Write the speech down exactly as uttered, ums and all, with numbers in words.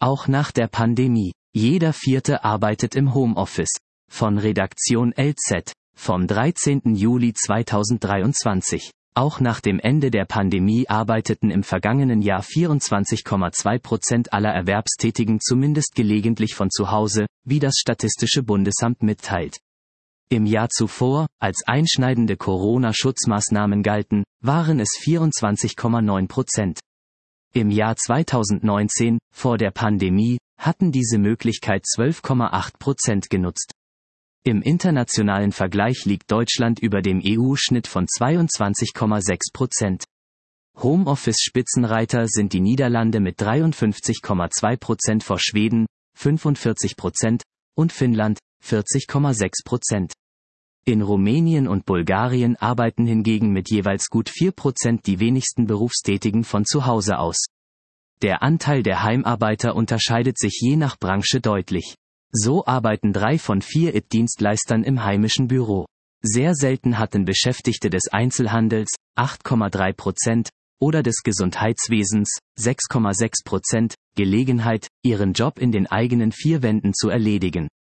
Auch nach der Pandemie. Jeder Vierte arbeitet im Homeoffice. Von Redaktion L Z, vom dreizehnten Juli zweitausenddreiundzwanzig. Auch nach dem Ende der Pandemie arbeiteten im vergangenen Jahr vierundzwanzig Komma zwei Prozent aller Erwerbstätigen zumindest gelegentlich von zu Hause, wie das Statistische Bundesamt mitteilt. Im Jahr zuvor, als einschneidende Corona-Schutzmaßnahmen galten, waren es vierundzwanzig Komma neun Prozent. Im Jahr zweitausendneunzehn, vor der Pandemie, hatten diese Möglichkeit zwölf Komma acht Prozent genutzt. Im internationalen Vergleich liegt Deutschland über dem E U-Schnitt von zweiundzwanzig Komma sechs Prozent. Homeoffice-Spitzenreiter sind die Niederlande mit dreiundfünfzig Komma zwei Prozent vor Schweden, fünfundvierzig Prozent, und Finnland, vierzig Komma sechs Prozent. In Rumänien und Bulgarien arbeiten hingegen mit jeweils gut vier Prozent die wenigsten Berufstätigen von zu Hause aus. Der Anteil der Heimarbeiter unterscheidet sich je nach Branche deutlich. So arbeiten drei von vier I T-Dienstleistern im heimischen Büro. Sehr selten hatten Beschäftigte des Einzelhandels, acht Komma drei Prozent, oder des Gesundheitswesens, sechs Komma sechs Prozent, Gelegenheit, ihren Job in den eigenen vier Wänden zu erledigen.